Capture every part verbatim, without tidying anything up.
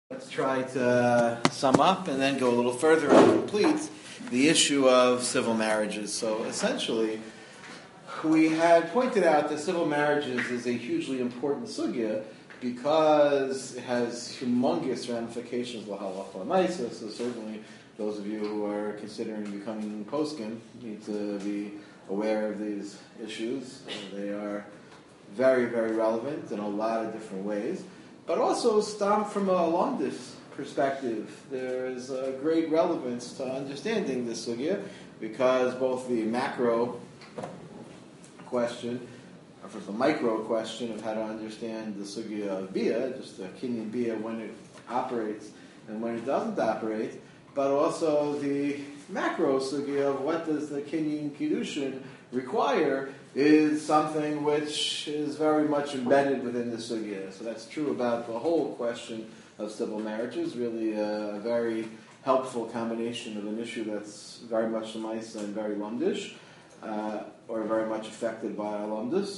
Let's try to uh, sum up and then go a little further and complete the issue of civil marriages. So essentially, we had pointed out that civil marriages is a hugely important sugya because it has humongous ramifications l'halacha l'maisa. So certainly, those of you who are considering becoming poskim need to be aware of these issues. Uh, they are very, very relevant in a lot of different ways. But also, stem from a lomdus perspective, there is a great relevance to understanding this sugya because both the macro question, or first the micro question of how to understand the sugya of bia, just the kinyan bia when it operates and when it doesn't operate, but also the macro sugya of what does the kinyan kiddushin require is something which is very much embedded within the sugya. So that's true about the whole question of civil marriages, really a very helpful combination of an issue that's very much lemaisa and very lumdish, uh, or very much affected by a lumdus.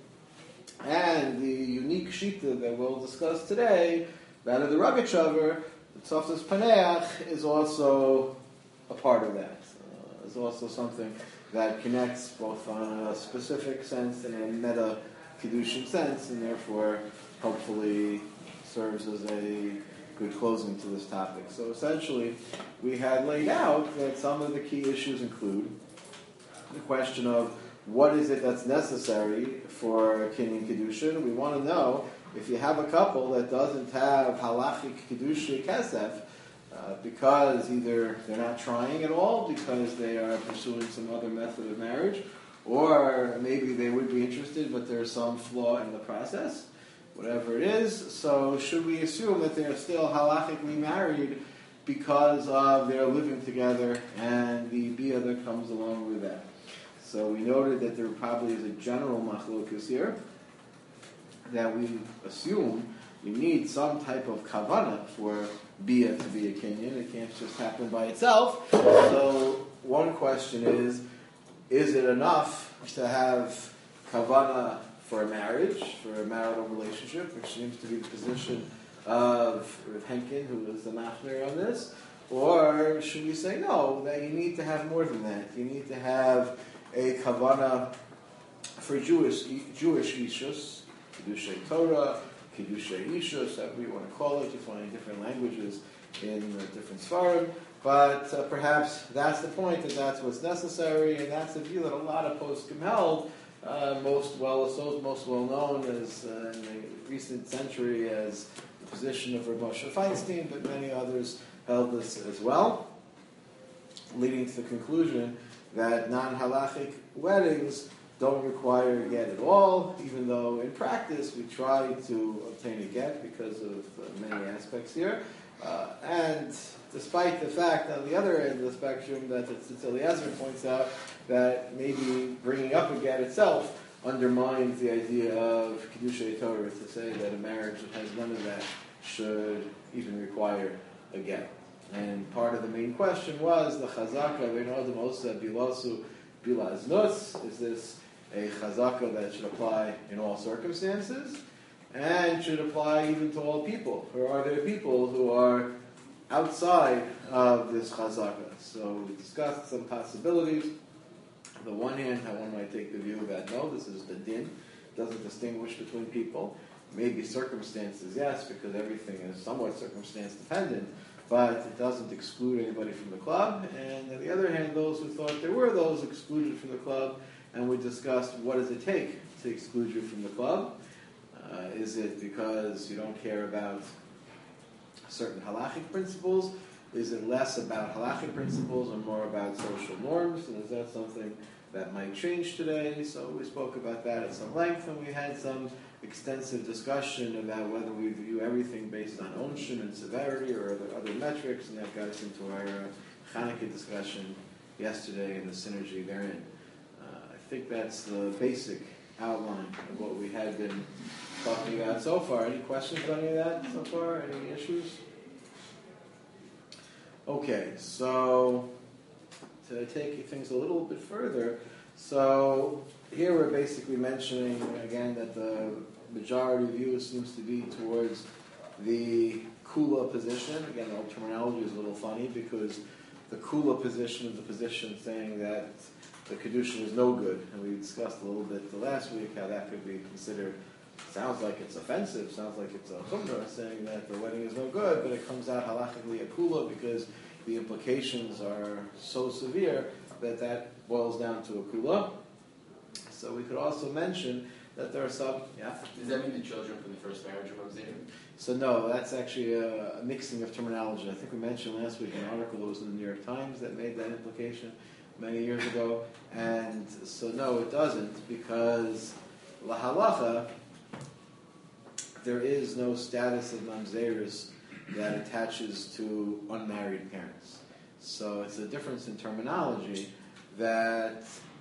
And the unique shita that we'll discuss today, that of the Rogatchover, the Tzoftas Paneach, is also a part of that. Uh, is also something that connects both on a specific sense and a meta Kiddushin sense, and therefore hopefully serves as a good closing to this topic. So essentially, we had laid out that some of the key issues include the question of what is it that's necessary for kinyan Kiddushin. We want to know if you have a couple that doesn't have halachic Kiddushin kesef, Uh, because either they're not trying at all, because they are pursuing some other method of marriage, or maybe they would be interested, but there's some flaw in the process, whatever it is. So should we assume that they're still halachically married because of their living together and the bia that comes along with that? So we noted that there probably is a general machlokus here, that we assume you need some type of kavanah for bia to be a kinyan. It can't just happen by itself. So one question is, is it enough to have kavanah for a marriage, for a marital relationship, which seems to be the position of Rav Henkin, who is the machner on this? Or should we say no, that you need to have more than that? You need to have a kavanah for Jewish Jewish ishus, Kiddushay Torah, Kiddushay Ishus, however you want to call it. You find different languages in uh, different Sfarim. But uh, perhaps that's the point, that that's what's necessary, and that's the view that a lot of poskim held, uh, most well so most well known as uh, in the recent century as the position of Rav Moshe Feinstein, but many others held this as well, leading to the conclusion that non-halachic weddings don't require a get at all, even though in practice we try to obtain a get because of uh, many aspects here. Uh, and despite the fact on the other end of the spectrum that Tzitz Eliezer points out that maybe bringing up a get itself undermines the idea of Kiddushay Torah, to say that a marriage that has none of that should even require a get. And part of the main question was the chazaka ve'en adam osa bilasu bilaz nus. Is this a chazaka that should apply in all circumstances and should apply even to all people? Or are there people who are outside of this chazaka? So we discussed some possibilities. On the one hand, how one might take the view that no, this is the din, doesn't distinguish between people. Maybe circumstances, yes, because everything is somewhat circumstance dependent, but it doesn't exclude anybody from the club. And on the other hand, those who thought there were those excluded from the club, and we discussed what does it take to exclude you from the club. Uh, is it because you don't care about certain halachic principles? Is it less about halachic principles and more about social norms? And is that something that might change today? So we spoke about that at some length, and we had some extensive discussion about whether we view everything based on onshin and severity or other, other metrics, and that got us into our uh, Chanukah discussion yesterday and the synergy therein. I think that's the basic outline of what we had been talking about so far. Any questions about any of that so far? Any issues? Okay, so to take things a little bit further, so here we're basically mentioning again that the majority view seems to be towards the kula position. Again, the terminology is a little funny because the kula position is the position saying that the kedushin is no good, and we discussed a little bit the last week how that could be considered. Sounds like it's offensive. Sounds like it's a chumrah saying that the wedding is no good, but it comes out halachically a kula because the implications are so severe that that boils down to a kula. So we could also mention that there are some, yeah? Does that mean the children from the first marriage are mamzerim? So no, that's actually a, a mixing of terminology. I think we mentioned last week an article that was in the New York Times that made that implication many years ago. And so no, it doesn't, because la halacha, there is no status of mamzeris that attaches to unmarried parents. So it's a difference in terminology that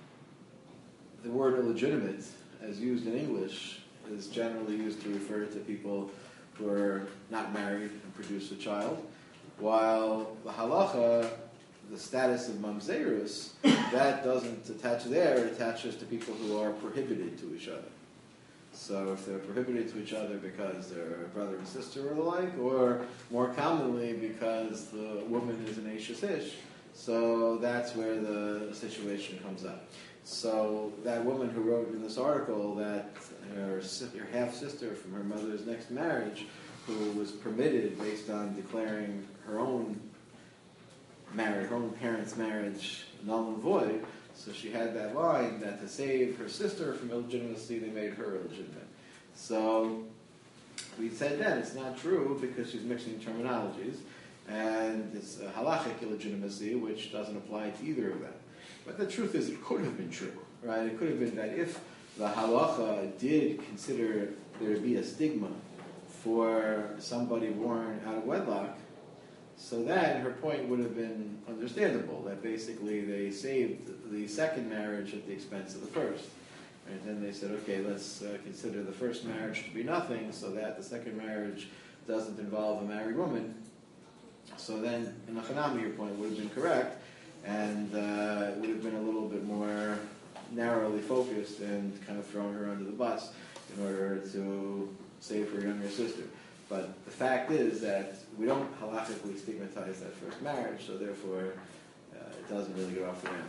the word illegitimate, as used in English, is generally used to refer to people who are not married and produce a child, while the halacha, the status of mamzerus, that doesn't attach there, it attaches to people who are prohibited to each other. So if they're prohibited to each other because they're brother and sister or the like, or more commonly because the woman is an Ashes Ish, so that's where the situation comes up. So that woman who wrote in this article that her, her half-sister from her mother's next marriage, who was permitted based on declaring her own marriage, her own parents' marriage null and void, so she had that line that to save her sister from illegitimacy, they made her illegitimate. So we said then it's not true because she's mixing terminologies, and it's a halachic illegitimacy, which doesn't apply to either of them. But the truth is, it could have been true, right? It could have been that if the halacha did consider there to be a stigma for somebody born out of wedlock, so then her point would have been understandable, that basically they saved the second marriage at the expense of the first. And then they said, okay, let's uh, consider the first marriage to be nothing, so that the second marriage doesn't involve a married woman. So then, in the Hanami, your point would have been correct, and uh, it would have been a little bit more narrowly focused and kind of thrown her under the bus in order to save her younger sister. But the fact is that we don't halachically stigmatize that first marriage, so therefore uh, it doesn't really get off the ground.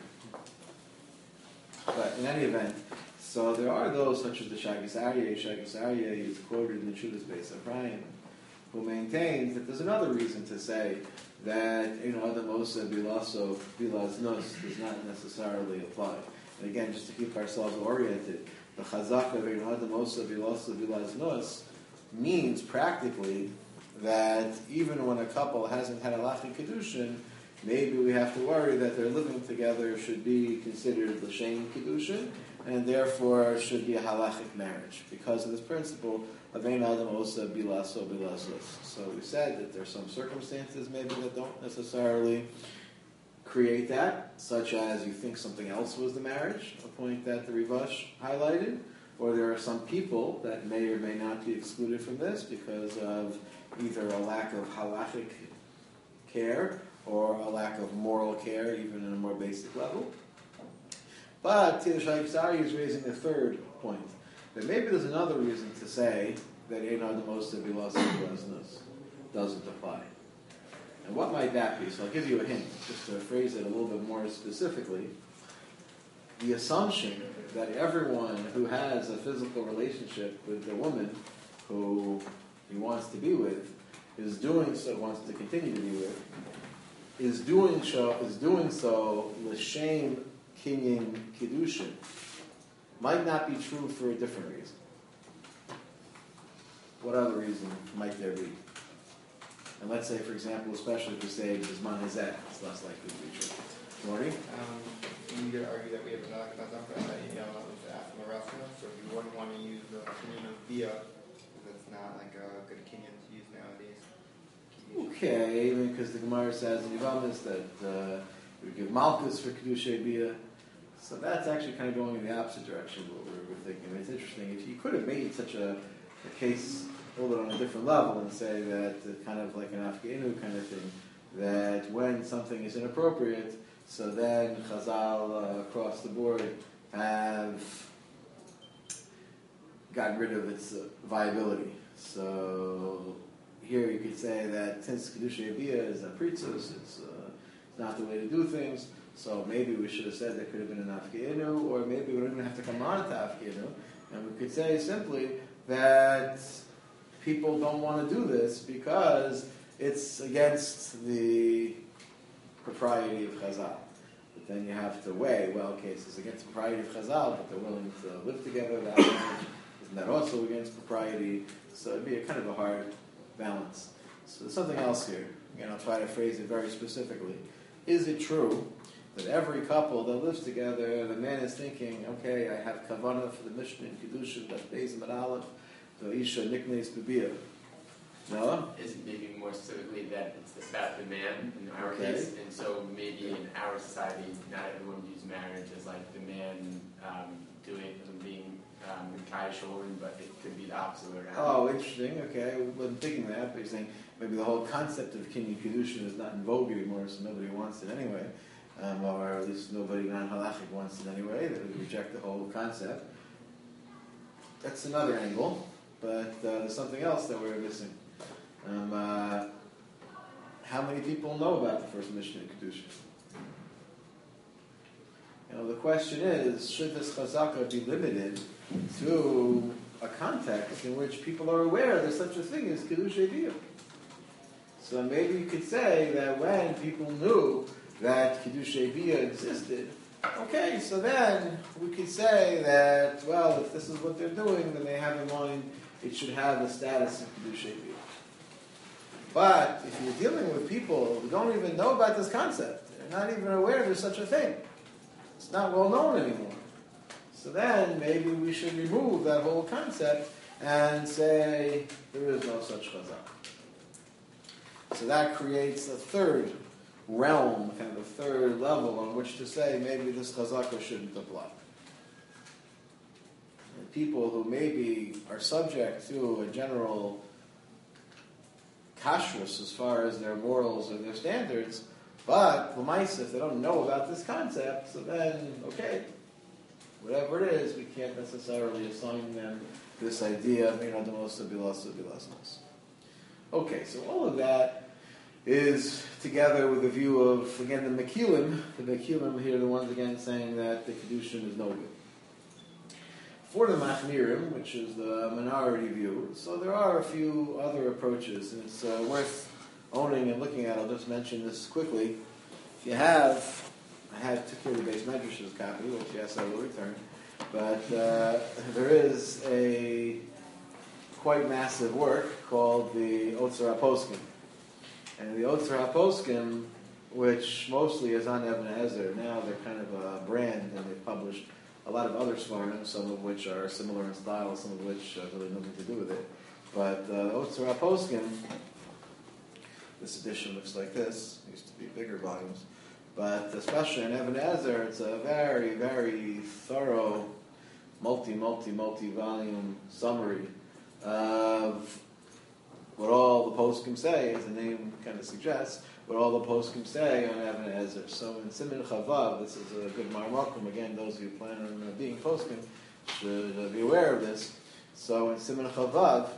But in any event, so there are those such as the Shagis Aryeh. Shagis Aryeh is quoted in the Shudas Beis Ephraim, who maintains that there's another reason to say that you know Adam Osa Bilaso Bilaznus does not necessarily apply. And again, just to keep ourselves oriented, the Chazak of Adam Osa Bilaso Bilaznus means practically that even when a couple hasn't had a halachic kedushin, maybe we have to worry that their living together should be considered l'shem kedushin, and therefore should be a halachic marriage because of this principle of ein adam osa bilaso bilazus. So we said that there's some circumstances maybe that don't necessarily create that, such as you think something else was the marriage, a point that the Rivash highlighted. Or there are some people that may or may not be excluded from this because of either a lack of halachic care or a lack of moral care, even on a more basic level. But Tish Haikzari is raising a third point, that maybe there's another reason to say that Ein Adam Osa Bilaznus doesn't apply. And what might that be? So I'll give you a hint, just to phrase it a little bit more specifically. The assumption that everyone who has a physical relationship with the woman who he wants to be with is doing so, wants to continue to be with, is doing so, is doing so l'shem kinyan kiddushin, might not be true for a different reason. What other reason might there be? And let's say, for example, especially if we say Bisman Hazek, it's less likely to be true. Morning? Um, you could argue that we have another concept that you know was after Marasna, so if you wouldn't want to use the Kenyan of Bia, because that's not like a good Kenyan to use nowadays. Okay, because the Gemara says in Yavamis that uh, we give Malchus for Kedushay Bia. So that's actually kind of going in the opposite direction of what we were thinking. I mean, it's interesting. If you could have made such a, a case a little bit on a different level and say that uh, kind of like an Afghanu kind of thing, that when something is inappropriate, so then Chazal uh, across the board have gotten rid of its uh, viability. So here you could say that since Kedusha Bia is a pritzus, it's uh, not the way to do things, so maybe we should have said there could have been an Afkienu, or maybe we don't even have to come on to Afkienu, and we could say simply that people don't want to do this because it's against the propriety of Chazal. But then you have to weigh, well, okay, so it's against the propriety of Chazal, but they're willing to live together that marriage. Isn't that also against propriety? So it'd be a kind of a hard balance. So there's something else here. Again, I'll try to phrase it very specifically. Is it true that every couple that lives together, the man is thinking, okay, I have kavanah for the Mishnah in Kedushin, that's Beis and Aleph, the Isha niknes b'biyah. No? Is it maybe more specifically that it's about the man in our Okay. case, and so maybe in our society, not everyone views marriage as like the man um, doing it and being um, Kaish a woman, but it could be the opposite way around. Oh, interesting. Okay, I wasn't thinking that, but you're saying maybe the whole concept of Kinyan Kedushin is not in vogue anymore, so nobody wants it anyway, um, or at least nobody non-halachic wants it anyway. They would reject the whole concept. That's another angle, but uh, there's something else that we're missing. Um, uh, how many people know about the first Mishnah in Kedushin? You know, the question is, should this chazaka be limited to a context in which people are aware there's such a thing as Kiddush Bia? So maybe you could say that when people knew that Kiddush Bia existed, okay, so then we could say that, well, if this is what they're doing, then they have in mind it should have the status of Kiddush Bia. But if you're dealing with people who don't even know about this concept, they're not even aware there's such a thing, it's not well known anymore. So then maybe we should remove that whole concept and say there is no such chazak. So that creates a third realm, kind of a third level on which to say maybe this chazaka shouldn't apply. And people who maybe are subject to a general kashrus as far as their morals or their standards, but l'maisa, if they don't know about this concept, so then, okay, whatever it is, we can't necessarily assign them this idea, you know, the most of bilas bilasnos. Okay, so all of that is together with the view of, again, the Mekilim. The Mekilim here are the ones, again, saying that the Kedushin is no good. For the Machmirim, which is the minority view, so there are a few other approaches, and it's uh, worth owning and looking at. I'll just mention this quickly. If you have, I had particularly Beis Medrash's copy, which yes, I will return, but uh, there is a quite massive work called the Otzar HaPoskim. And the Otzar HaPoskim, which mostly is on Ibn Ezer, now they're kind of a brand, and they've published a lot of other svarim, some of which are similar in style, some of which have really nothing to do with it. But uh, Otzar HaPoskim, this edition looks like this. It used to be bigger volumes. But especially in Ibn Ezer, it's a very, very thorough, multi, multi, multi-volume summary of what all the poskim say, as the name kind of suggests, what all the poskim say on Ibn Ezer. So in Siman Chavav, this is a good marmakum. Again, those of you who plan on uh, being poskim should uh, be aware of this. So in Siman Chavav,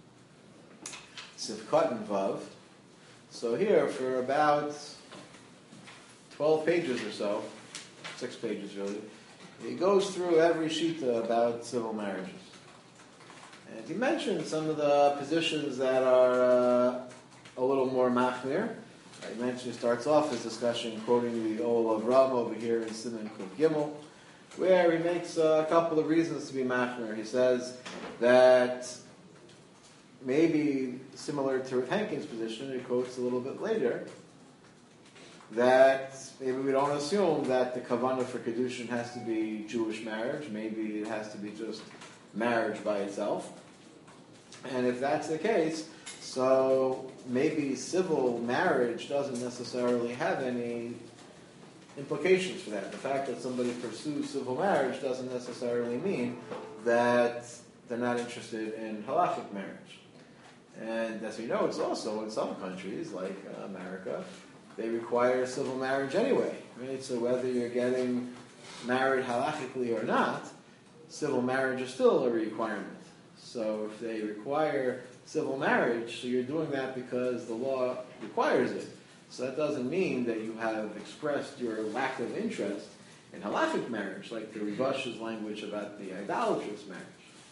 Sivkot and Vav. So here, for about twelve pages or so, six pages really, he goes through every shita about civil marriages. And he mentions some of the positions that are uh, a little more machmir. I mentioned he starts off his discussion quoting the Ol of Ram over here in Siman Kuf Gimel, where he makes a couple of reasons to be machmir. He says that maybe similar to Rav Henkin's position, he quotes a little bit later, that maybe we don't assume that the kavanah for Kedushin has to be Jewish marriage. Maybe it has to be just marriage by itself. And if that's the case, so maybe civil marriage doesn't necessarily have any implications for that. The fact that somebody pursues civil marriage doesn't necessarily mean that they're not interested in halachic marriage. And as we know, it's also in some countries, like uh, America, they require civil marriage anyway. Right? So whether you're getting married halachically or not, civil marriage is still a requirement. So if they require civil marriage, so you're doing that because the law requires it. So that doesn't mean that you have expressed your lack of interest in halachic marriage, like the Rivash's language about the idolatrous marriage.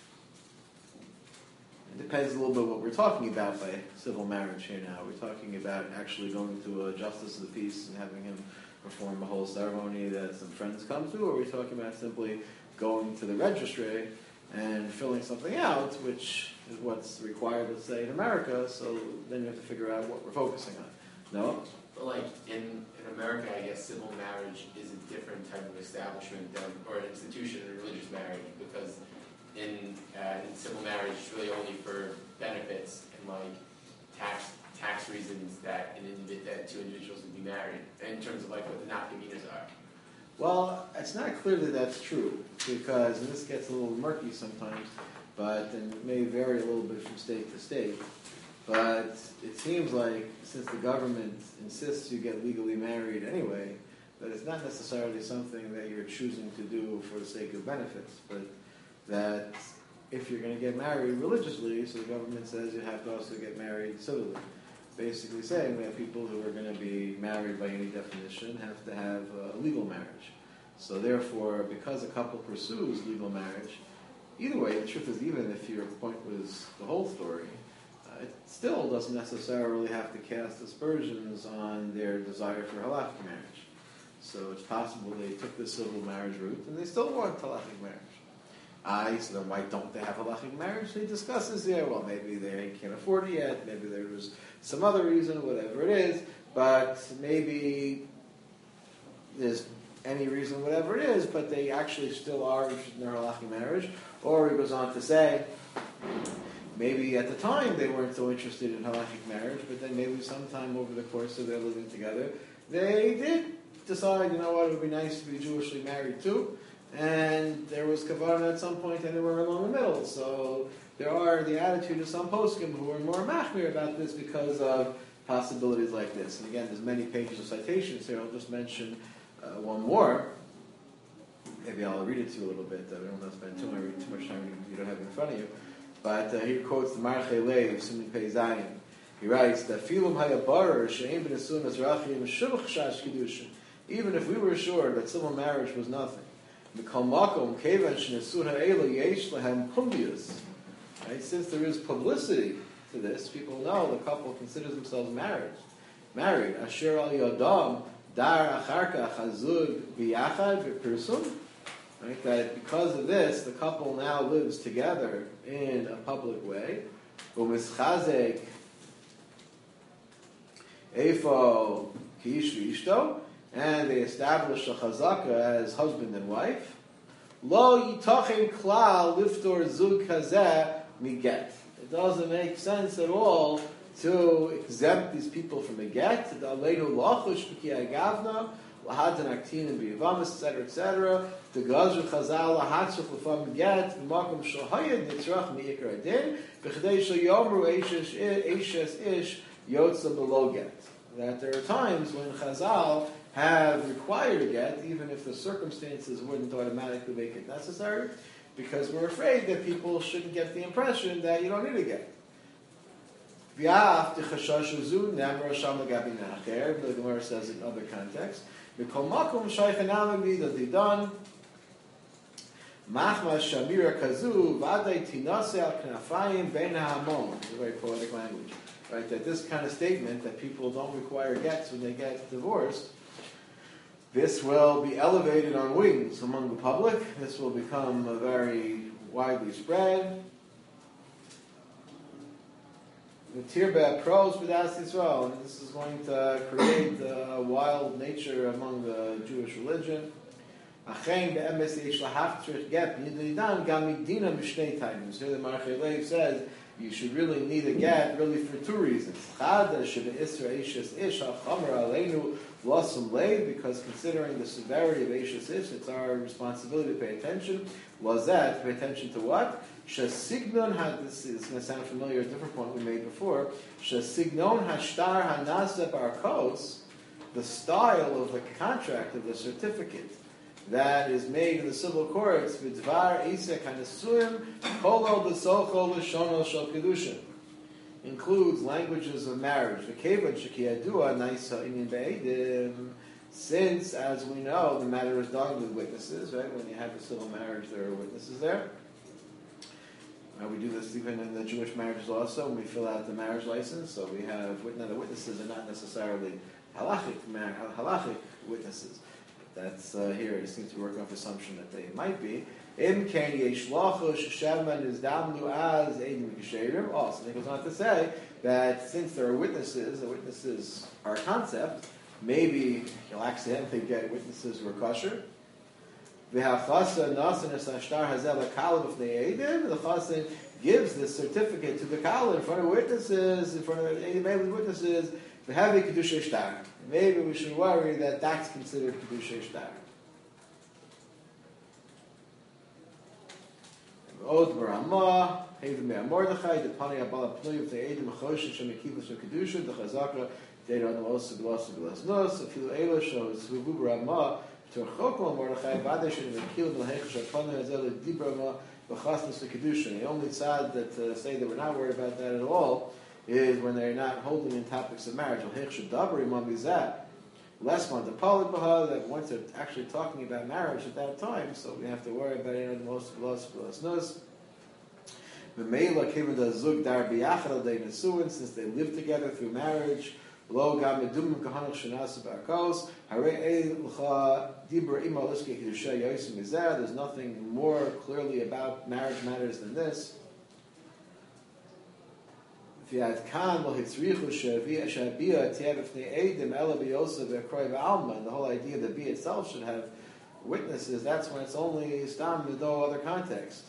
It depends a little bit what we're talking about by civil marriage here now. We're talking about actually going to a justice of the peace and having him perform a whole ceremony that some friends come to, or are we talking about simply going to the registry and filling something out, which is what's required, let's say, in America, so then you have to figure out what we're focusing on. No? But like in, in America, I guess civil marriage is a different type of establishment than, or institution than religious marriage, because in, uh, in civil marriage, it's really only for benefits and like tax tax reasons that an individ- that two individuals would be married, in terms of like what the nafkaminas are. Well, it's not clear that that's true, because, and this gets a little murky sometimes, but and it may vary a little bit from state to state, but it seems like since the government insists you get legally married anyway, that it's not necessarily something that you're choosing to do for the sake of benefits, but that if you're going to get married religiously, so the government says you have to also get married civilly. Basically saying that people who are going to be married by any definition have to have a legal marriage. So therefore, because a couple pursues legal marriage, either way, the truth is, even if your point was the whole story, uh, it still doesn't necessarily have to cast aspersions on their desire for halachic marriage. So it's possible they took the civil marriage route and they still want halachic marriage. I, so then why don't they have halachic marriage? He discusses there, well, maybe they can't afford it yet, maybe there was some other reason, whatever it is, but maybe there's any reason, whatever it is, but they actually still are interested in their halachic marriage. Or he goes on to say, maybe at the time they weren't so interested in halachic marriage, but then maybe sometime over the course of their living together, they did decide, you know what, it would be nice to be Jewishly married too. And there was kavanah at some point anywhere along the middle. So there are the attitude of some poskim who are more machmir about this because of possibilities like this. And again, there's many pages of citations here. I'll just mention uh, one more. Maybe I'll read it to you a little bit. I don't want to spend too much, too much time you don't have it in front of you. But uh, he quotes the Marchei Lev, Siman Pei Zayin. He writes that Filum hayabarer she'ein b'nesuin azrachim shuvach shash kiddushin. Even if we were sure that civil marriage was nothing. Right? Since there is publicity to this, people know the couple considers themselves married. Married. Asher al yodam dar acharka chazug biyachad v'pirsum. Right? That because of this, the couple now lives together in a public way. Umischazek efo kiish v'ishto. And they establish a chazaka as husband and wife. Lo yitachem klal liftor zug hazeh miget. It doesn't make sense at all to exempt these people from a get. Aleinu lachush b'ki agavna lahadan aktinim b'yivamis, et cetera, et cetera. The gazru chazal lahatzuf lefam get b'makom shahayid nitzrach mi'ikar adin b'chadei shayomru eishes ish yotza below get. That there are times when chazal have required a get, even if the circumstances wouldn't automatically make it necessary, because we're afraid that people shouldn't get the impression that you don't need a get. The Gemara says in other contexts, very poetic language. Right, that this kind of statement, that people don't require gets when they get divorced, this will be elevated on wings among the public. This will become a very widely spread. The Tirbe pros B'das Yisrael, and this is going to create a wild nature among the Jewish religion. Achein be'emes yesh lahaftrich get nidam gam midina mishnei taimus. Here the Marchei Lev says you should really need a get really for two reasons. Chada shebe isra eishes ish ha'chamer aleinu l'asum leiv, because considering the severity of eishes ish, it's our responsibility to pay attention. Was that pay attention to what? Shesignon had this is going to sound familiar. A different point we made before. Shesignon hashtar hanaseh barkos, the style of the contract of the certificate that is made in the civil courts, b'dvar isek hanasuim kolo b'socho l'shono shel kedushin. includes languages of marriage. Since, as we know, the matter is done with witnesses, right? When you have a civil marriage, there are witnesses there. Uh, we do this even in the Jewish marriages also, when we fill out the marriage license. So we have, now the witnesses are not necessarily halachic, halachic witnesses. That's uh, here, it seems to work off assumption that they might be. Im ken yeshlachu sheshemen is damnu as eidim gesherim. Also, it goes on to say that since there are witnesses, the witnesses are a concept, maybe you'll accidentally get witnesses who are kosher. The chassan gives this certificate to the kala in front of witnesses, in front of any witnesses. Maybe we should worry that that's considered kedusha shtar. Od Barama, Haven Mea Mordechai, the Pani Abala Pnui of the Edim Choshen Shemekivus Kedusha, the Chazaka, Data on the Los of Los of Los Nos, a few Ela shows Hubu Barama, Torchoko Mordechai, Vadesh and Mekil Melhecha Shapana Hazel Dibrama, Bachasnas Kedusha. The only side that uh, say that we're not worried about that at all is when they're not holding in topics of marriage. Less on the Polit Baha, that once they're actually talking about marriage at that time, so we have to worry about it in the most of us. Since they live together through marriage, there's nothing more clearly about marriage matters than this. The whole idea that Bia itself should have witnesses, that's when it's only stam with no other context.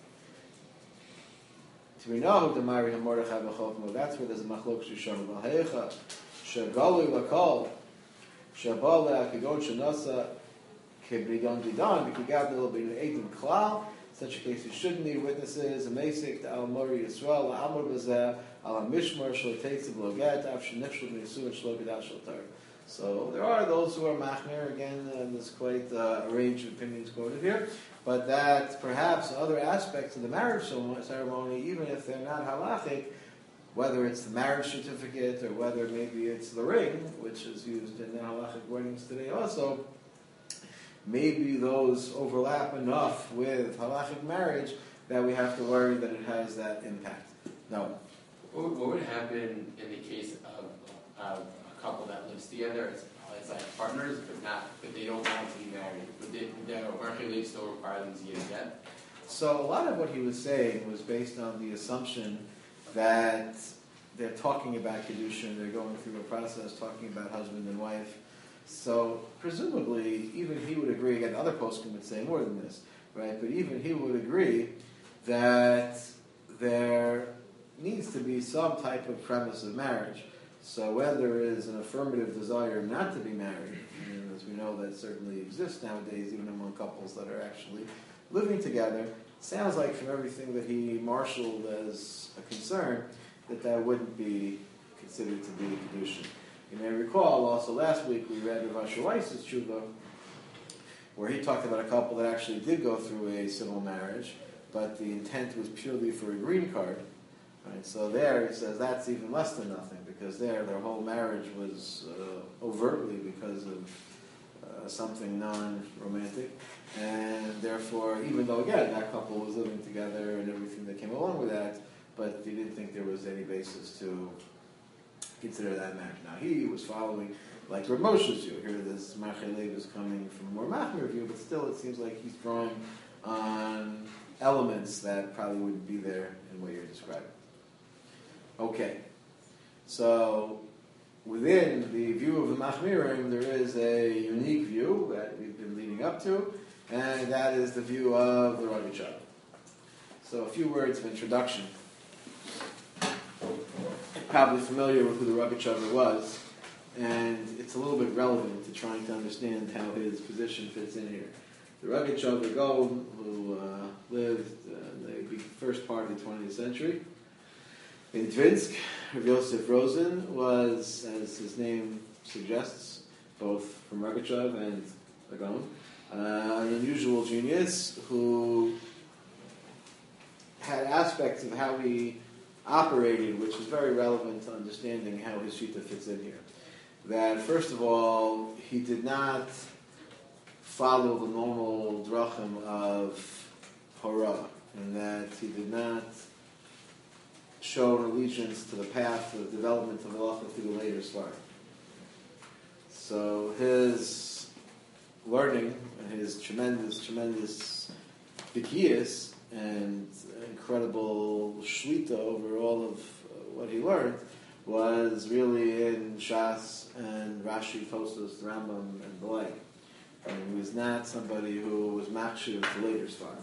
So we know the Mari Mordechai b'chokma. That's where there's a machlok shishon v'heicha shagalu lakol shabala kagon shenasa kebrigon didan b'kigad little bit eidim klal. In such a case, you shouldn't need witnesses. A mesik to al mori Yisrael al bazeh al mishmar shel teitziv loget af shenifshul nesuin shlo gedav shel tar. So there are those who are machmir. Again, uh, there's quite uh, a range of opinions quoted here, but that perhaps other aspects of the marriage ceremony, even if they're not halachic, whether it's the marriage certificate or whether maybe it's the ring, which is used in the halachic weddings today also, maybe those overlap enough with halachic marriage that we have to worry that it has that impact. No. What, what would happen in the case of, of a couple that lives together? It's, it's like partners, but not, but they don't want to be married. Would they, would the Mercury still require them to get a get? So a lot of what he was saying was based on the assumption that they're talking about kedusha, they're going through a process talking about husband and wife. So presumably, even he would agree. Again, other poskim would say more than this, right? But even he would agree that there needs to be some type of premise of marriage. So whether there is an affirmative desire not to be married, and as we know that certainly exists nowadays, even among couples that are actually living together, it sounds like from everything that he marshaled as a concern, that that wouldn't be considered to be kedusha. You may recall also last week we read Rav Asher Weiss's tshuva, where he talked about a couple that actually did go through a civil marriage, but the intent was purely for a green card. Right? So there he says that's even less than nothing, because there their whole marriage was uh, overtly because of uh, something non-romantic, and therefore, even though again that couple was living together and everything that came along with that, but he didn't think there was any basis to consider that marriage. Now he was following like Rav Moshe's view. Here this Marchei Lev is coming from a more machmir view, but still it seems like he's drawing on elements that probably wouldn't be there in what you're describing. Okay, so within the view of the machmirim, there is a unique view that we've been leading up to, and that is the view of the Rogatchover. So a few words of introduction. Probably familiar with who the Rogatchover was, and it's a little bit relevant to trying to understand how his position fits in here. The Rogatchover Gaon, who uh, lived uh, in the first part of the twentieth century in Dvinsk, Rav Yosef Rosen was, as his name suggests, both from Rogatchover and the Gaon, uh, an unusual genius who had aspects of how he operated, which is very relevant to understanding how his shita fits in here. That first of all, he did not follow the normal drachim of Hora, and that he did not show an allegiance to the path of development of halacha through the later Svarim. So his learning and his tremendous, tremendous bikiyas and incredible shlita over all of what he learned was really in Shas and Rashi, Tosfos, Rambam, and the like. And he was not somebody who was makshiv to later Svarim.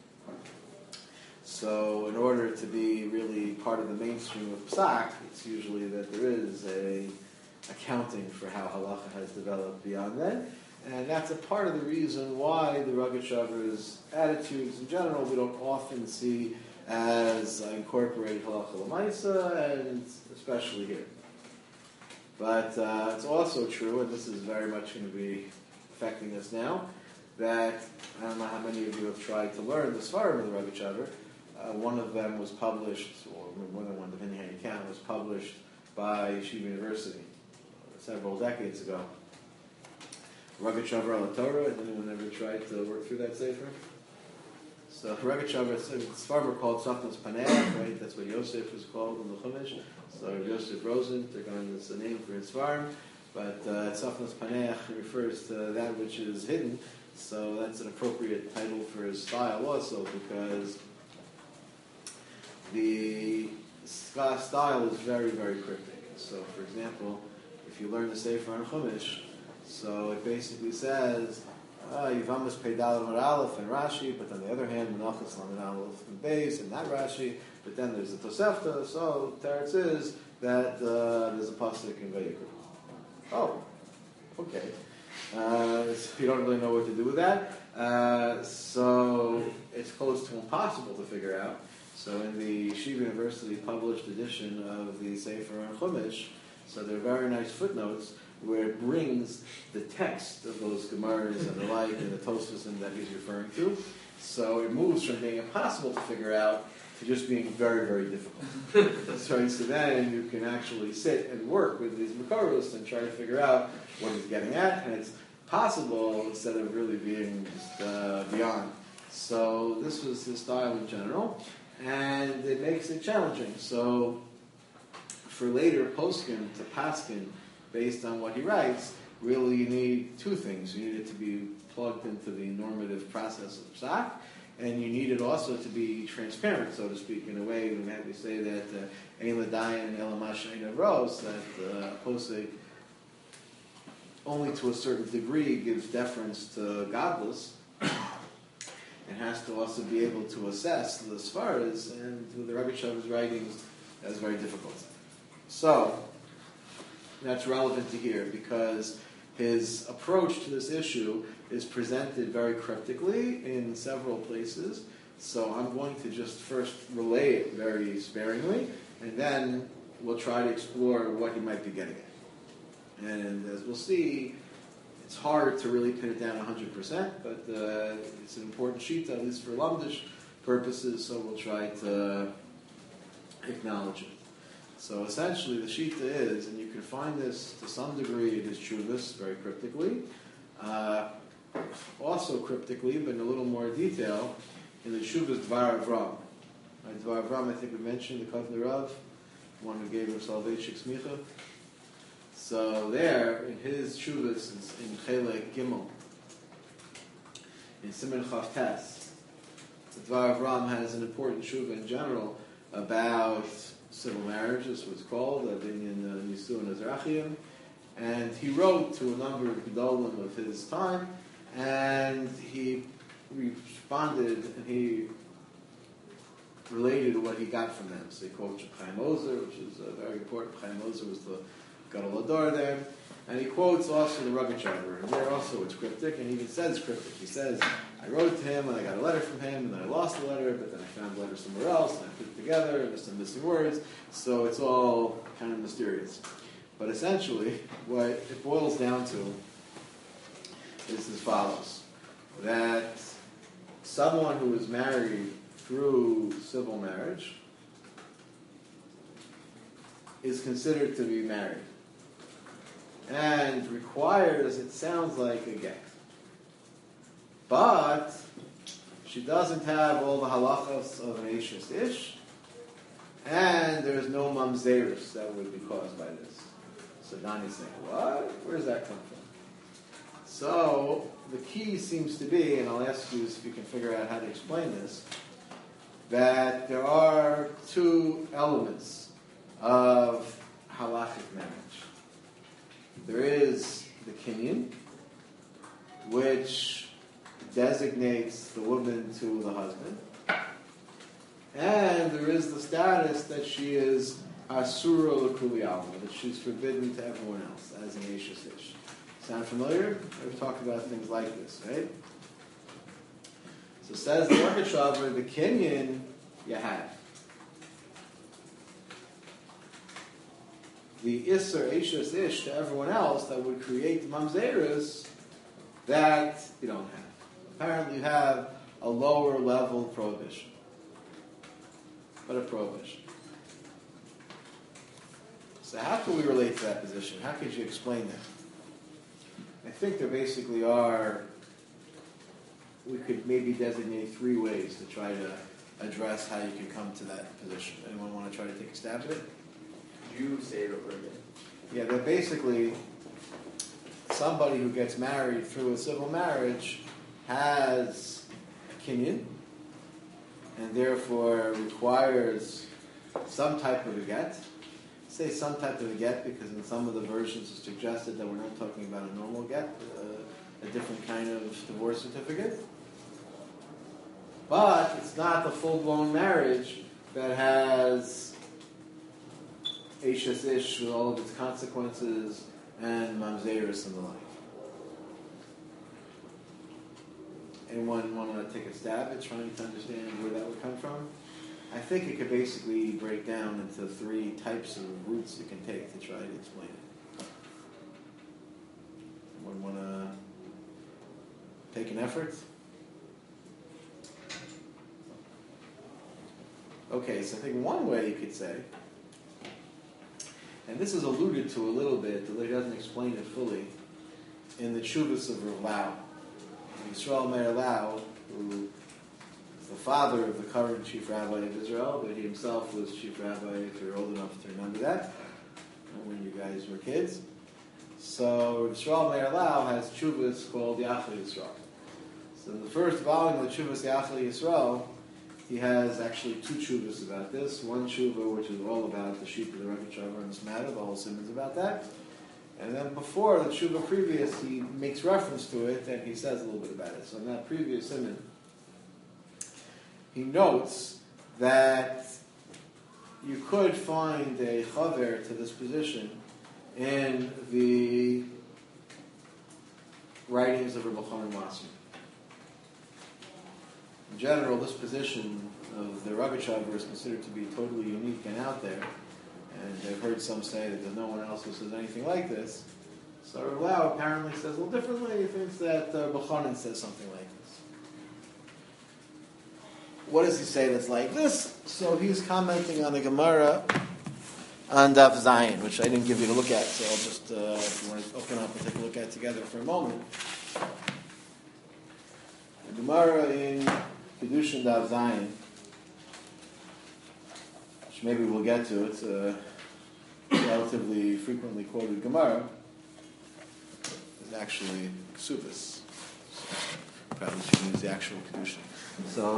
So in order to be really part of the mainstream of Psak, it's usually that there is a accounting for how halacha has developed beyond that. And that's a part of the reason why the Rogatchover's attitudes in general we don't often see as uh, incorporated halacha l'maisa, and especially here. But uh, it's also true, and this is very much going to be affecting us now, that I don't know how many of you have tried to learn the Svarim of the Rogatchover. Uh, one of them was published, or more than one, depending how you count, was published by Yeshiva University several decades ago. Rogatchover al Torah. Has anyone ever tried to work through that sefer? So Rogatchover, it's farmer called Safnos Paneach, right? That's what Yosef was called in the Chumash. So Yosef Rosen, they're going to, it's a name for his farm, but uh, Safnos Paneach refers to that which is hidden. So that's an appropriate title for his style also, because the style is very, very cryptic. So, for example, if you learn the Sefer on Chumash, so it basically says, Yivamis Peidal and Aleph and Rashi, but on the other hand, Menachos Lamed Aleph and Beis and not Rashi, but then there's the Tosefta, so Teretz is that uh, there's a pasuk in Vayikra. Oh, okay. Uh, so you don't really know what to do with that. Uh, so it's close to impossible to figure out. So in the Yeshiva University published edition of the Sefer on Chumash, so there are very nice footnotes where it brings the text of those Gemaras and the like and the Tosfos that he's referring to. So it moves from being impossible to figure out to just being very, very difficult. so, so then you can actually sit and work with these Makaros and try to figure out what he's getting at, and it's possible instead of really being just uh, beyond. So this was his style in general, and it makes it challenging. So for later poskim to paskin, based on what he writes, really you need two things. You need it to be plugged into the normative process of psak, and you need it also to be transparent, so to speak, in a way we have to say that ein l'dayan elamash ein avros, that uh, posik only to a certain degree gives deference to godless. It has to also be able to assess the svaras, and with the Rogatchover's writings, that's very difficult. So that's relevant to here because his approach to this issue is presented very cryptically in several places. So I'm going to just first relay it very sparingly, and then we'll try to explore what he might be getting at. And as we'll see, it's hard to really pin it down one hundred percent, but uh, it's an important sheet, at least for Lamdish purposes, so we'll try to acknowledge it. So essentially the Shita is, and you can find this to some degree in his Chuvas very cryptically, uh, also cryptically, but in a little more detail, in the Chuvas Dvar Avram. Right, Dvar Avram, I think we mentioned, the Kavner Rav, the one who gave himself Eichik Smicha. So there, in his Chuvas, in Chelek Gimel, in Siman Chav Tes, the Dvar Avram has an important Shuva in general about civil marriage. This was called Binyan Nisun Azrachim, and he wrote to a number of Gedolim of his time, and he responded and he related what he got from them. So he quotes Chaim Ozer, which is uh, very important. Chaim Ozer was the Gadol Hador there, and he quotes also the Rogatchover. And there also it's cryptic, and he even says cryptic. He says, I wrote to him, and I got a letter from him, and then I lost the letter, but then I found the letter somewhere else, and I put it together, and there's some missing words, so it's all kind of mysterious. But essentially, what it boils down to is as follows, that someone who is married through civil marriage is considered to be married and requires, it sounds like, a get. But she doesn't have all the halachas of an Eishes Ish, and there's no mamzerus that would be caused by this. So Dani's saying, what? Where does that come from? So the key seems to be, and I'll ask you if you can figure out how to explain this, that there are two elements of halachic marriage. There is the kinyan, which designates the woman to the husband, and there is the status that she is asura l'kuli alma, that she's forbidden to everyone else as an Eishes Ish. Sound familiar? We've talked about things like this, right? So says the Rogatchover, the kinyan you have. The Isser Eishes Ish to everyone else that would create mamzerus, that you don't have. Apparently you have a lower level prohibition. But a prohibition. So how can we relate to that position? How could you explain that? I think there basically are, we could maybe designate three ways to try to address how you can come to that position. Anyone want to try to take a stab at it? Could you say it over again? Yeah, that basically somebody who gets married through a civil marriage has a kinyan, and therefore requires some type of a get. Say some type of a get because in some of the versions it's suggested that we're not talking about a normal get, uh, a different kind of divorce certificate. But it's not the full-blown marriage that has Eishes Ish with all of its consequences and mamzerus and the like. Anyone want to take a stab at trying to understand where that would come from? I think it could basically break down into three types of routes you can take to try to explain it. Anyone want to take an effort? Okay, so I think one way you could say, and this is alluded to a little bit, though he doesn't explain it fully, in the Tshuvas of Rav Lau. Yisrael Meir Lau, who is the father of the current chief rabbi of Israel, but he himself was chief rabbi, if you're old enough to remember that, when you guys were kids. So Yisrael Meir Lau has Tshuvas called Yachal Yisrael. So in the first volume of the Tshuvas Yachal Yisrael, he has actually two tshuvas about this. One tshuva, which is all about the sheep of the Rogatchover on this matter, the whole simon is about that. And then before the tshuva previous, he makes reference to it, and he says a little bit about it. So in that previous simon, he notes that you could find a chaver to this position in the writings of Rabbi Chanan Massey. In general, this position of the Rogatchover is considered to be totally unique and out there, and I've heard some say that there's no one else who says anything like this. So Rav Lau apparently says a little differently. He thinks that uh, Rabbi Chanan says something like this. What does he say that's like this? So he's commenting on the Gemara on Daf Zayin, which I didn't give you to look at, so I'll just, uh, if you want to open up and take a look at it together for a moment. The Gemara in Kedushin Daf Zayin, which maybe we'll get to, it's a relatively frequently quoted Gemara, is actually Ksubis. So probably should use the actual Kedushin. So,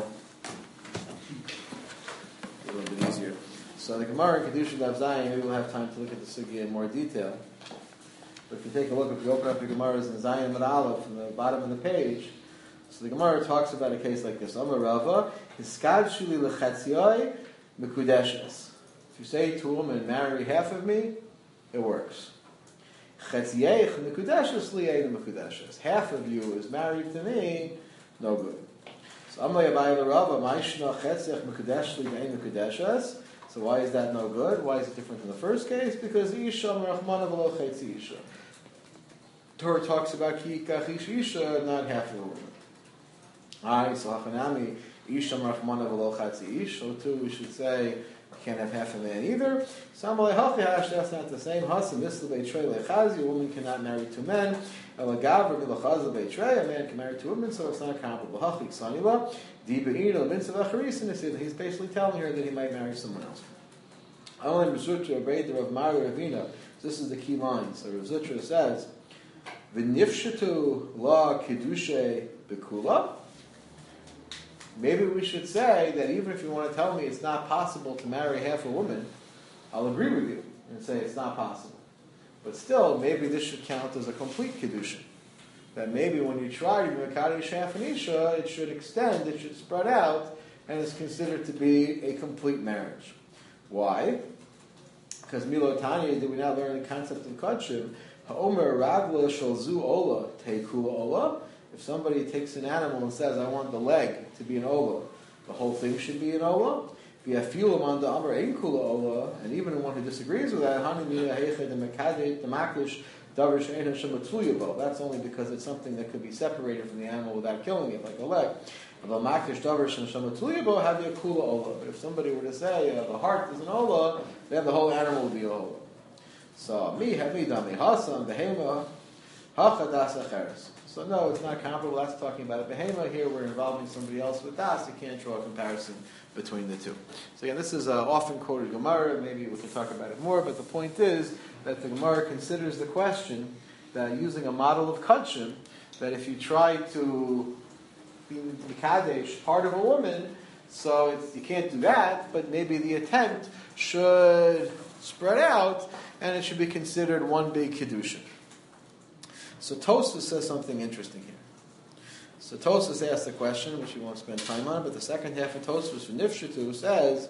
a little bit easier. So the Gemara in Kedushin Daf Zayin, maybe we'll have time to look at the Sugya in more detail. But if you take a look, if you open up your Gemaras in Zayin Mad Aleph from the bottom of the page, so the Gemara talks about a case like this. Amar Rava, Hiskad Shuli Lechatzioi Mekudeshes. If you say to a woman, marry half of me, it works. Chatziyeich Mekudeshes Li'ein Mekudeshes. Half of you is married to me, no good. So Amar Yabai Rava, Ma'ishna Chatziyeich Mekudesh Li'ein Mekudeshes. So why is that no good? Why is it different than the first case? Because Isha Merachmana V'lo Chetzi Isha. Torah talks about Ki Yikach Isha, not half of a woman. Alright, so Hachanami, Isham Rachmana V'lo Chatzi Ish. So too, we should say You can't have half a man either. Samalei hachi hash, that's not the same. Hasim misle beitrei lechazi, a woman cannot marry two men. Elagaver milachazi beitrei, a man can marry two women, so it's not comparable. Hachi ksanila, di be'ino mitzvah acharisin, he's basically telling her that he might marry someone else. Alan Razutra, Breder of Mari Ravina, this is the key line. So Razutra says, V'nifshatu la kedushe bekula. Maybe we should say that even if you want to tell me it's not possible to marry half a woman, I'll agree with you and say it's not possible. But still, maybe this should count as a complete kedusha. That maybe when you try to be mekadesh half an isha, it should extend, it should spread out, and is considered to be a complete marriage. Why? Because Milotani, did we now learn the concept of Kodshim? Ha'omer ragla shalzu ola teikula ola. If somebody takes an animal and says, I want the leg to be an ola, the whole thing should be an ola. V'yafilu man da'amar ein kula ola, and even one who disagrees with that, hani miya heiche demekadeh demaklish davar she'ein Hashem matzuya bo. That's only because it's something that could be separated from the animal without killing it, like a leg. But if somebody were to say uh, the heart is an ola, then the whole animal would be ola. So mi hamidami hasam behema hachadas acheres. So no, it's not comparable. That's talking about a behema. Here we're involving somebody else with das. You can't draw a comparison between the two. So again, this is uh, often quoted Gemara. Maybe we can talk about it more. But the point is that the Gemara considers the question that using a model of kudshim, that if you try to being mikadesh, part of a woman, so it's, you can't do that, but maybe the attempt should spread out, and it should be considered one big kedusha. So Tosfos says something interesting here. So Tosfos asks the question, which we won't spend time on, but the second half of Tosfos for Nifshatu says,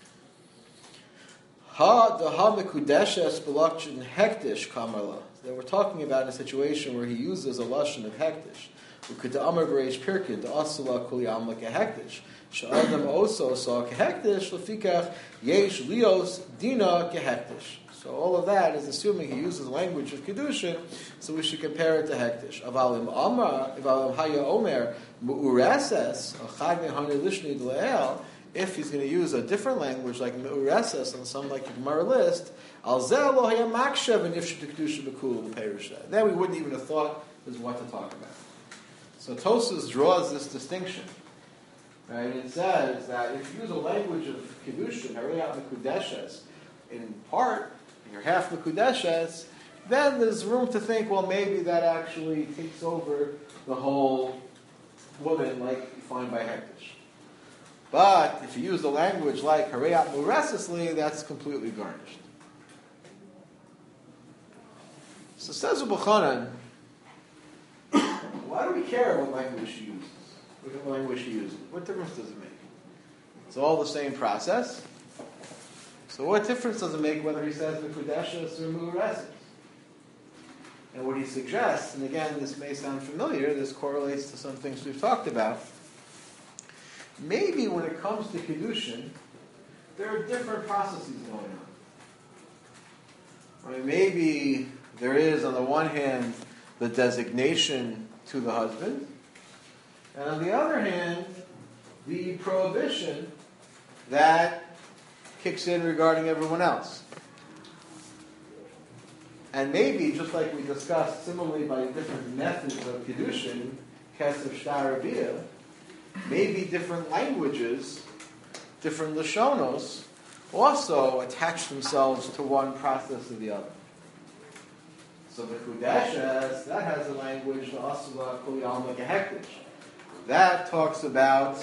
Ha daha mekudeshes belakchin hektish kamarla. That we're talking about a situation where he uses a lashon of hektish. Ukadamar b'reish pirkin the asula kuli amla kehektish. Sha'adam also saw kehektish lefikach yesh lios dina kehektish. So all of that is assuming he uses language of kedushin, so we should compare it to hektish. Avalim amra, avalim haya omer mu'urases achad mehani lishni d'le'el. If he's going to use a different language like mu'urases on some like a Gemara list, al zeh lo haya makshev and if kedusha b'kul l'perushah. Then we wouldn't even have thought is what to talk about. So Tosfos draws this distinction, right? It says that if you use a language of kedushin, hariyat mekudeshes, in part, and you're half mekudeshes, then there's room to think, well, maybe that actually takes over the whole woman, like you find by hektish. But if you use the language like hariyat muresesli, that's completely garnished. So says Rabbi Chanan, why do we care what language she uses? What language she uses? What difference does it make? It's all the same process. So what difference does it make whether he says mekudeshes or mu'ureses? And what he suggests, and again, this may sound familiar, this correlates to some things we've talked about. Maybe when it comes to kedushin, there are different processes going on. I mean, maybe there is, on the one hand, the designation to the husband, and on the other hand, the prohibition that kicks in regarding everyone else. And maybe, just like we discussed similarly by different methods of kedushin, kesef shtar bia, maybe different languages, different lashonos, also attach themselves to one process or the other. So the Kudeshes, that has a language, the Asula Kuli Alma Gehektish. That talks about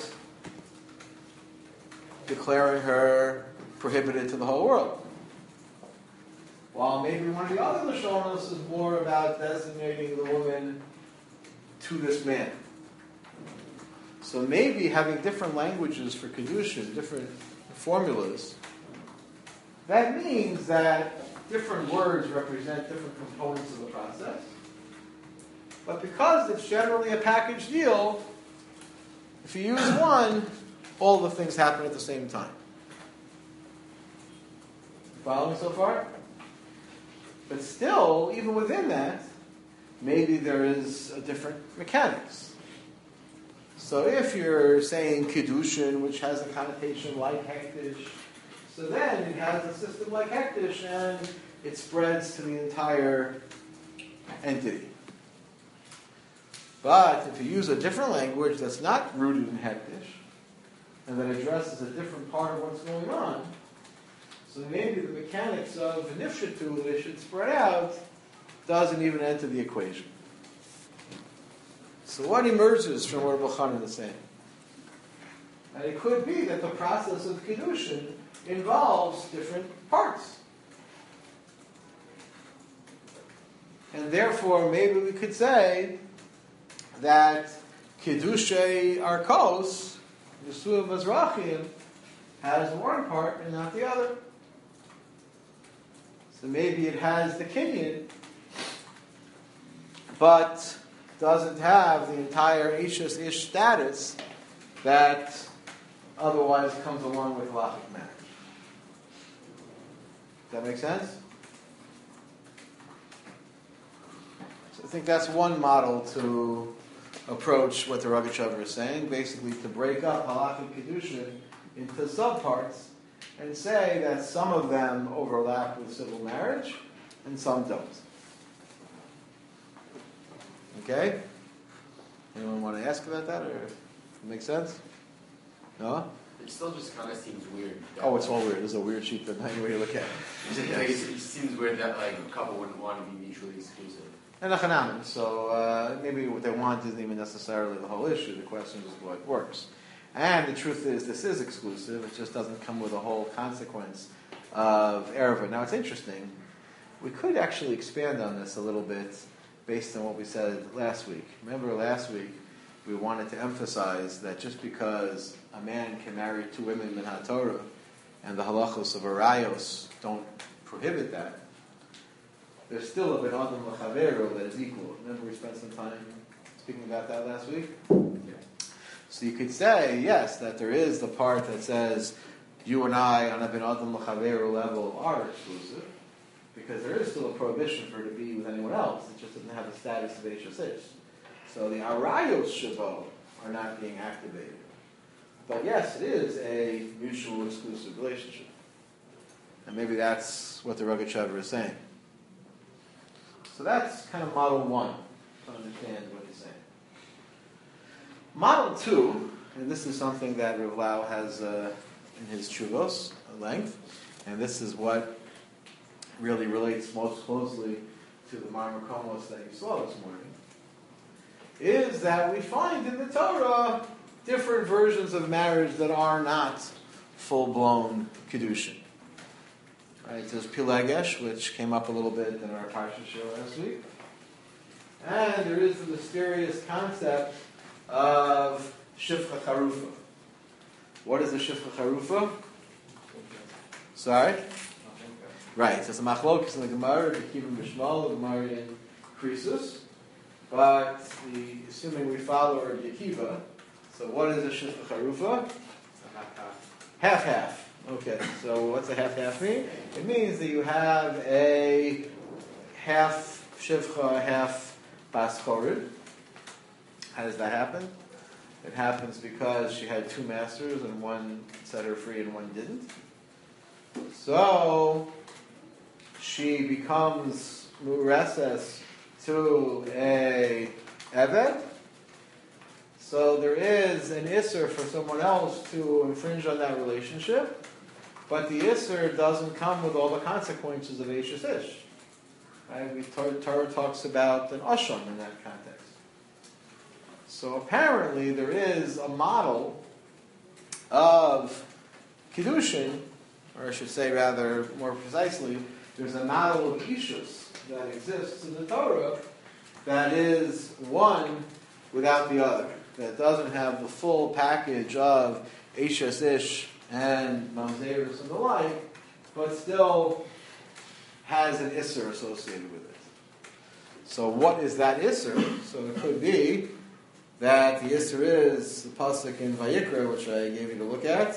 declaring her prohibited to the whole world. While maybe one of the other Lashonos is more about designating the woman to this man. So maybe having different languages for Kedushin, different formulas, that means that different words represent different components of the process. But because it's generally a package deal, if you use one, all the things happen at the same time. Following so far? But still, even within that, maybe there is a different mechanics. So if you're saying Kiddushin, which has a connotation like Hektish, So then it has a system like Hektish, and it spreads to the entire entity. But if you use a different language that's not rooted in Hektish, and that addresses a different part of what's going on, so maybe the mechanics of the Nifshatu, that it should spread out, doesn't even enter the equation. So what emerges from what Rabbi Chanan is saying? And it could be that the process of Kiddushin involves different parts. And therefore, maybe we could say that Kiddushay Arkos, Yeshua Mizrachim, has one part and not the other. So maybe it has the Kinyan, but doesn't have the entire Ishus Ish status that otherwise comes along with halachic marriage. Does that make sense? So I think that's one model to approach what the Rogachover is saying, basically to break up halachic kedushin into subparts and say that some of them overlap with civil marriage and some don't. Okay? Anyone want to ask about that, or does it make sense? No? It still just kind of seems weird. Oh, it's all weird. There's a weird sheet, but any way you look at it. It just, like, it just seems weird that like a couple wouldn't want to be mutually exclusive. And a chanamin. So uh, maybe what they want isn't even necessarily the whole issue. The question is what works. And the truth is, this is exclusive. It just doesn't come with a whole consequence of erva. Now, it's interesting. We could actually expand on this a little bit based on what we said last week. Remember last week, we wanted to emphasize that just because a man can marry two women in HaTorah and the halachos of arayos don't prohibit that, there's still a ben adam l'chavero that is equal. Remember we spent some time speaking about that last week? Yeah. So you could say, yes, that there is the part that says you and I on a ben adam l'chavero level are exclusive, because there is still a prohibition for her to be with anyone else. It just doesn't have the status of Eish Asish. So the arayos shabo are not being activated. But yes, it is a mutual exclusive relationship. And maybe that's what the Rogachover is saying. So that's kind of model one, to understand what he's saying. Model two, and this is something that Rav Lau has uh, in his Chuvos, at length, and this is what really relates most closely to the Marmar Komos that you saw this morning, is that we find in the Torah different versions of marriage that are not full-blown Kiddushin. Right, there's Pilegesh, which came up a little bit in our Parsha show last week. And there is the mysterious concept of Shifcha Charufa. What is a Shifcha Charufa? Sorry? Right, so it's a machlokes in the Gemara, the Kivim Bishmal, the Gemara in Krisus. But the, assuming we follow Rabbi Akiva, so what is a Shifcha Charufa? Half-half. Okay, so what's a half-half mean? It means that you have a half Shifcha, half Bas Chorid. How does that happen? It happens because she had two masters and one set her free and one didn't. So she becomes Mureses to a Eved. So there is an Isser for someone else to infringe on that relationship, but the Isser doesn't come with all the consequences of Eish Ish. Right? We, Torah talks about an Asham in that context. So apparently there is a model of Kiddushin, or I should say rather more precisely, there's a model of Ishus that exists in the Torah that is one without the other, that doesn't have the full package of Eish Ish and Mamzerus and the like, but still has an Isser associated with it. So what is that Isser? So it could be that the Isser is the pasuk in Vayikra, which I gave you to look at.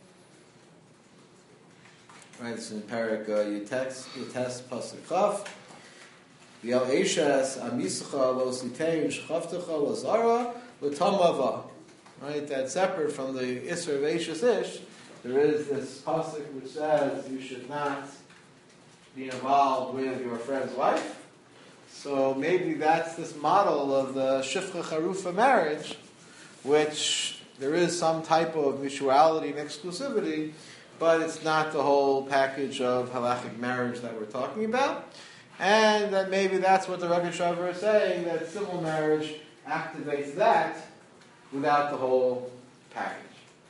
Right, it's in Parak Yites, Yites pasuk Chaf. V'yal Eishes Amisacha Lo Sitein Shchavtecha Lo Zara L'Tamava. Right, that's separate from the Isser of Eish Ish, there is this pasuk which says you should not be involved with your friend's wife. So maybe that's this model of the Shifcha Charufa marriage, which there is some type of mutuality and exclusivity, but it's not the whole package of halachic marriage that we're talking about. And that maybe that's what the Rebbe Shavar is saying, that civil marriage activates that without the whole package.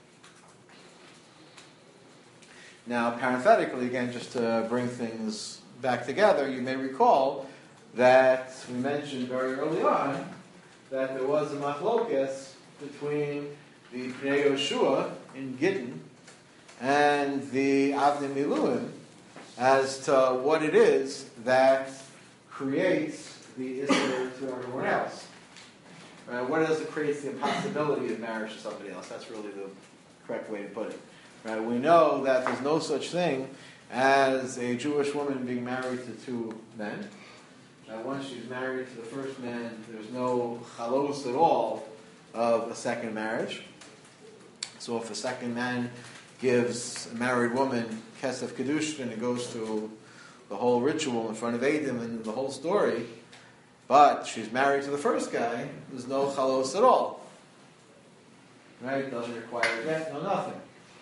Now, parenthetically, again, just to bring things back together, you may recall that we mentioned very early on that there was a machlokes between the Pnei Yoshua in Gittin and the Avnei Miluim as to what it is that creates the issur to everyone else. Right? What is it creates the impossibility of marriage to somebody else? That's really the correct way to put it. Right? We know that there's no such thing as a Jewish woman being married to two men. That once she's married to the first man, there's no chalos at all of a second marriage. So if a second man gives a married woman kesef kedushin and it goes through the whole ritual in front of Eidim and the whole story, but she's married to the first guy, there's no chalos at all. Right? Doesn't require get, no nothing.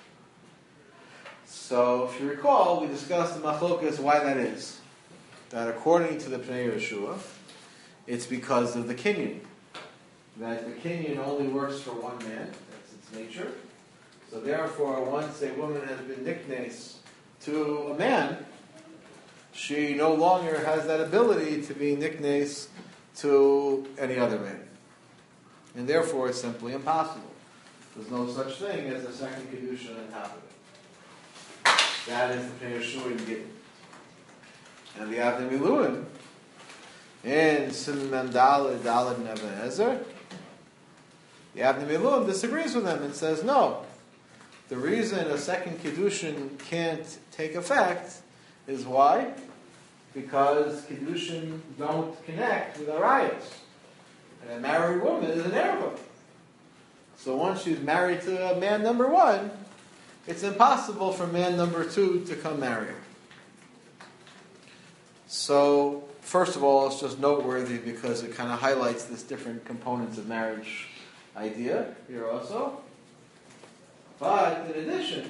So if you recall, we discussed the machlokas why that is. That according to the Pnei Yeshua, it's because of the kinyan. That the kinyan only works for one man, that's its nature. So therefore, once a woman has been niknes to a man, she no longer has that ability to be niknes to any other man. And therefore, it's simply impossible. There's no such thing as a second kedusha on top of it. That is the Pnei Yeshua in Gittin. And the Avnei Miluim in Siman Daled Daled Nebuchadnezzar, the Avnei Miluim disagrees with them and says, no, the reason a second Kiddushin can't take effect is why? Because Kiddushin don't connect with Arayos. And a married woman is an erva. So once she's married to a man number one, it's impossible for man number two to come marry her. So, first of all, it's just noteworthy because it kind of highlights this different components of marriage idea here also. But in addition,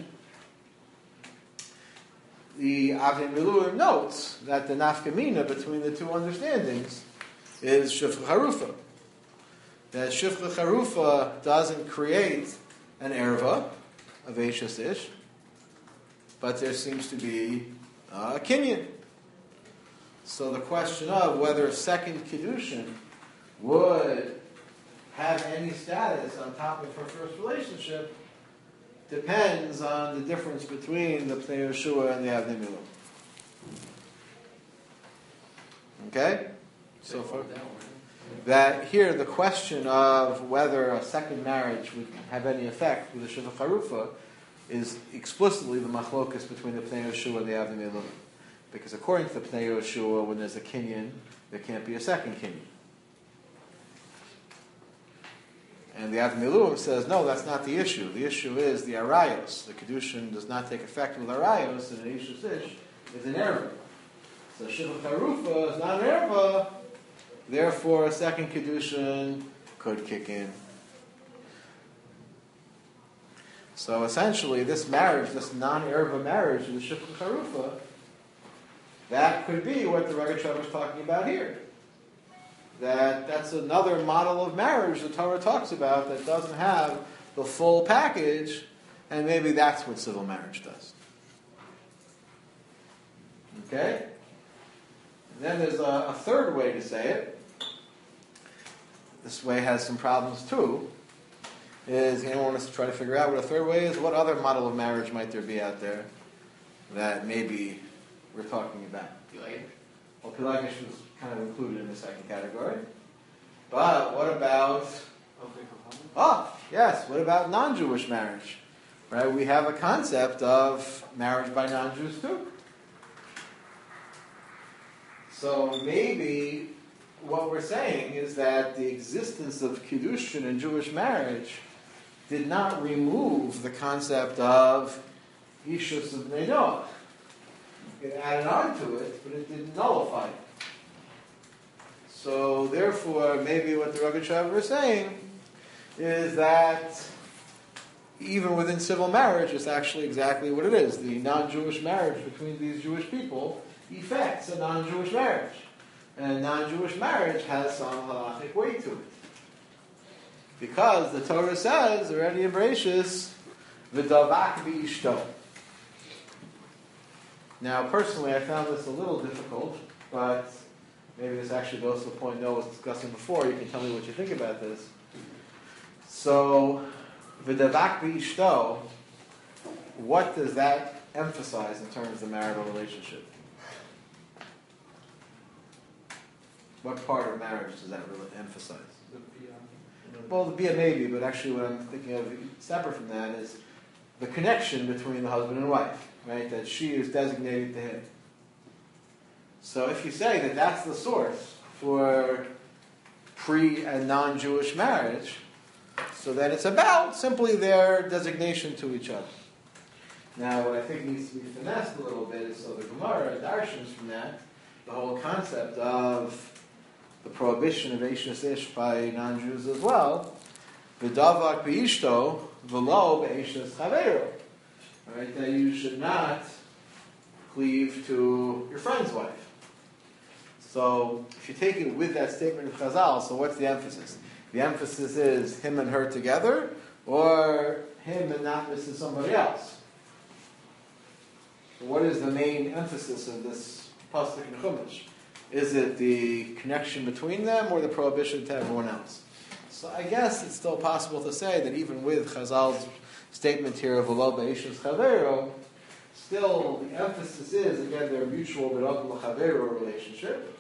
the Avnei Miluim notes that the nafkamina between the two understandings is Shifcha Charufa. That Shifcha Charufa doesn't create an erva of Eishes Ish, but there seems to be a kinyan. So the question of whether a second Kiddushin would have any status on top of her first relationship depends on the difference between the Pnei Yeshua and the Avnei Miluim. Okay? So far, that here the question of whether a second marriage would have any effect with the Shifcha Charufa is explicitly the machlokas between the Pnei Yeshua and the Avnei Miluim. Because according to the Pnei Yeshua, when there's a kinyan, there can't be a second kinyan. And the Avnei Miluim says, no, that's not the issue. The issue is the arayos. The Kedushin does not take effect with arayos, and an Eishes Ish is an erva. So Shifcha Charufa is not an erva, therefore a second Kedushin could kick in. So essentially, this marriage, this non-erva marriage, the Shifcha Charufa, that could be what the Rebbe was talking about here. That that's another model of marriage the Torah talks about that doesn't have the full package, and maybe that's what civil marriage does. Okay? And then there's a, a third way to say it. This way has some problems too. Is anyone wants to try to figure out what a third way is? What other model of marriage might there be out there that maybe we're talking about? Pelagish? Well, Pelagish was kind of included in the second category. But what about... Oh, yes, what about non-Jewish marriage? Right? We have a concept of marriage by non-Jews too. So maybe what we're saying is that the existence of Kiddushin in Jewish marriage did not remove the concept of Ishus of Bnei Noach. It added on to it, but it didn't nullify it. So therefore, maybe what the Rogatchover is saying is that even within civil marriage, it's actually exactly what it is. The non-Jewish marriage between these Jewish people effects a non-Jewish marriage. And a non-Jewish marriage has some halachic weight to it. Because the Torah says, already in Bereshis, v'davak b'ishto. Now, personally, I found this a little difficult, but maybe this actually goes to the point Noah was discussing before. You can tell me what you think about this. So, v'davak b'ishto, what does that emphasize in terms of the marital relationship? What part of marriage does that really emphasize? Well, the bia maybe, but actually what I'm thinking of separate from that is the connection between the husband and wife, right? That she is designated to him. So if you say that that's the source for pre- and non-Jewish marriage, so then it's about simply their designation to each other. Now, what I think needs to be finessed a little bit is so the Gemara darshans from that, the whole concept of the prohibition of Eishes Ish by non-Jews as well, v'davak b'ishto v'lo b'Eishes Chaveiro. Right, that you should not cleave to your friend's wife. So, if you take it with that statement of Chazal, so what's the emphasis? The emphasis is him and her together, or him and not this is somebody else. So what is the main emphasis of this pasuk in Chumash? Is it the connection between them or the prohibition to everyone else? So I guess it's still possible to say that even with Chazal's statement here of V'lo b'Eishes Chaveiro, still the emphasis is, again, their mutual B'Rov L'Chaveiro relationship,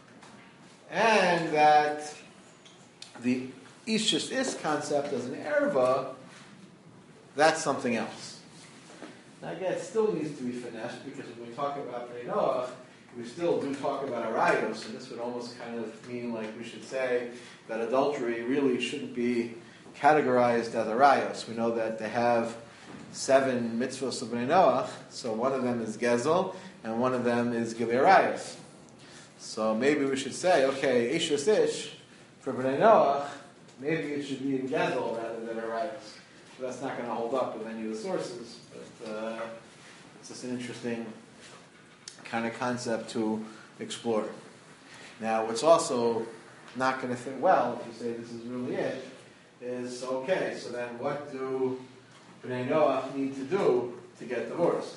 and that the Ishus Is concept as an erva, that's something else. Now again, it still needs to be finessed, because when we talk about Bnei Noach, we still do talk about arayos, and this would almost kind of mean like we should say that adultery really shouldn't be categorized as arayos. We know that they have seven mitzvahs of Bnei Noach, so one of them is gezel, and one of them is gilui arayos. So maybe we should say, okay, Eishes Ish, for Bnei Noach, maybe it should be in gezel rather than arayos. So that's not going to hold up with any of the sources, but uh, it's just an interesting kind of concept to explore. Now, what's also not going to fit well, if you say this is really it, is, okay, so then what do Bnei Noach need to do to get divorced?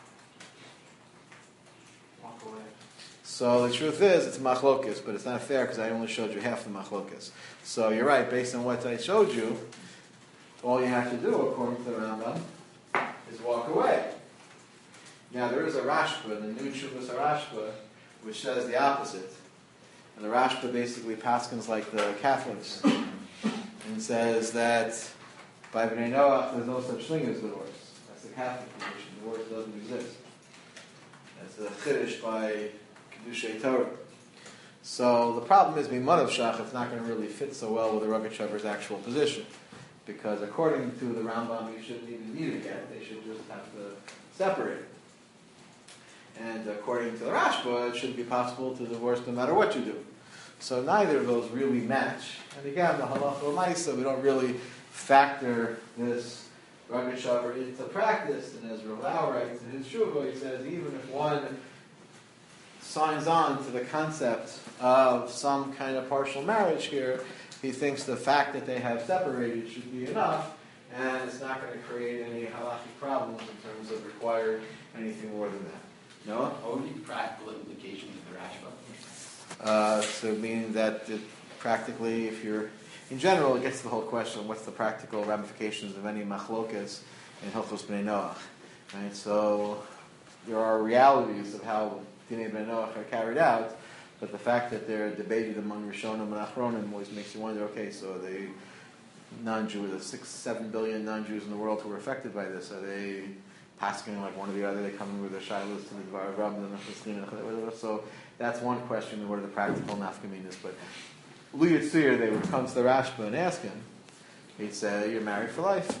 Walk away. So the truth is, it's machlokes, but it's not fair because I only showed you half the machlokes. So you're right, based on what I showed you, all you have to do, according to the Rambam, is walk away. Now, there is a Rashba, the new Chuvas Rashba, which says the opposite. And the Rashba basically paskins like the Catholics and says that by Bnei Noach, there's no such thing as divorce. That's the Catholic position. Divorce doesn't exist. That's a chiddush by Kedushei Torah. So the problem is, Mimon of Shach, it's not going to really fit so well with the Rogatchover's actual position. Because according to the Rambam, you shouldn't even need it yet. They should just have to separate it. And according to the Rashba, it shouldn't be possible to divorce no matter what you do. So neither of those really match. And again, the halacha l'maisa, we don't really factor this Rogatchover into practice. And as Rav Lau writes in his Shuvah, he says even if one signs on to the concept of some kind of partial marriage here, he thinks the fact that they have separated should be enough, and it's not going to create any halachic problems in terms of require anything more than that. Noah? What would be practical implications of the Rashba? Uh, so meaning that it practically, if you're, in general, it gets to the whole question of what's the practical ramifications of any machlokas in Hilchos Bnei Noach. Right? So there are realities of how Dinei Bnei Noach are carried out, but the fact that they're debated among Rishonim and Achronim always makes you wonder, okay, so are they non-Jews, the six, seven billion non-Jews in the world who were affected by this, are they asking like one or the other, they come in with their shilas to the Dvar Ram, so that's one question, what are the practical nafkaminas, but Lu Yitzir, they would come to the Rashba and ask him, he'd say you're married for life,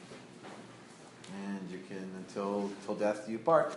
and you can until till death do you part,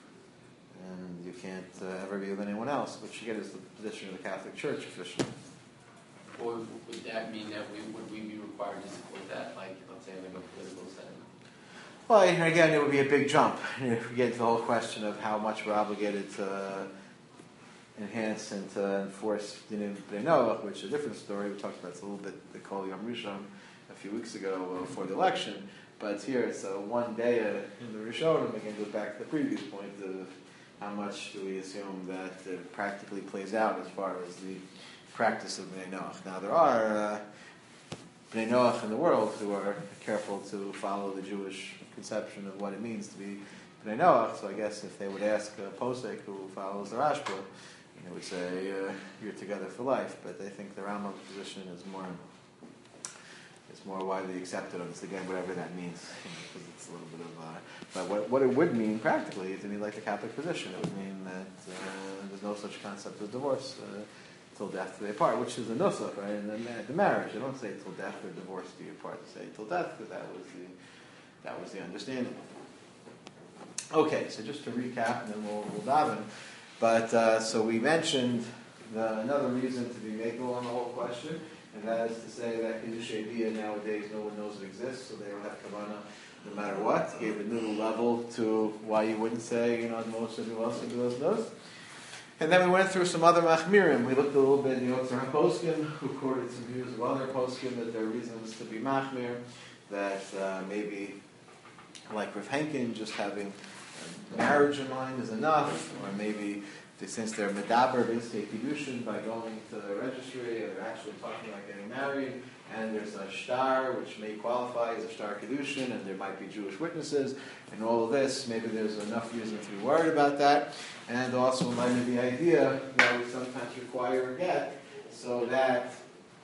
and you can't uh, ever be with anyone else. Which again is the position of the Catholic Church officially. Or would that mean that we would we be required to support that, like let's say like a political setting? Well, and again, it would be a big jump. If we get into the whole question of how much we're obligated to enhance and to enforce Dinim Bnei Noach, which is a different story. We talked about this a little bit, the Kol Yom Rishon, a few weeks ago uh, before the election. But here it's a one day uh, in the Rishonim. Again, goes back to the previous point of how much do we assume that it practically plays out as far as the practice of Bnei Noach. Now, there are uh, Bnei Noach in the world who are careful to follow the Jewish conception of what it means to be Bnei Noach. So I guess if they would ask a posek who follows the Rashba, they would say uh, you're together for life. But I think the Rambam's position is more is more widely accepted on this. Again, whatever that means, you know, because it's a little bit of. Uh, but what what it would mean practically is, I mean, like the Catholic position, it would mean that uh, there's no such concept as divorce. Uh, Till death do they part, which is a nusach, right? And then the marriage, they don't say till death or divorce do you part. They say till death, because that was the that was the understanding. Okay, so just to recap, and then we'll we'll daven. But uh, so we mentioned the, another reason to be makel on the whole question, and that is to say that Kiddushay Bia nowadays no one knows it exists, so they don't have kavanah no matter what. Gave a new level to why you wouldn't say, you know, most of you also do those knows. And then we went through some other machmirim. We looked a little bit in the Yotzer HaPoskim, who quoted some views of other poskim that there are reasons to be machmir, that uh, maybe, like Rav Henkin, just having marriage in mind is enough, or maybe they, since they're medaber b'isei kiddushin by going to the registry, and they're actually talking about getting married, and there's a shtar which may qualify as a shtar kiddushin, and there might be Jewish witnesses, and all of this, maybe there's enough reason to be worried about that. And also in light of the idea that we sometimes require a get, so that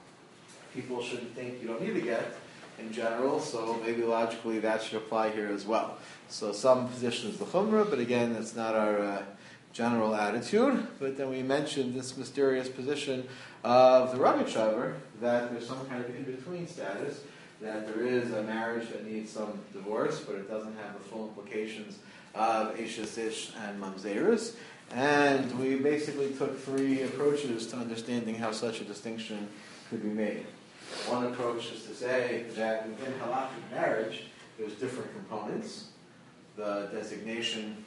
people shouldn't think you don't need a get in general, so maybe logically that should apply here as well. So some positions the chumrah, but again, that's not our uh, general attitude. But then we mentioned this mysterious position of the Rogatchover, that there's some kind of in-between status, that there is a marriage that needs some divorce, but it doesn't have the full implications of Eishes Ish and Mamzerus. And we basically took three approaches to understanding how such a distinction could be made. One approach is to say that within halakhic marriage, there's different components. The designation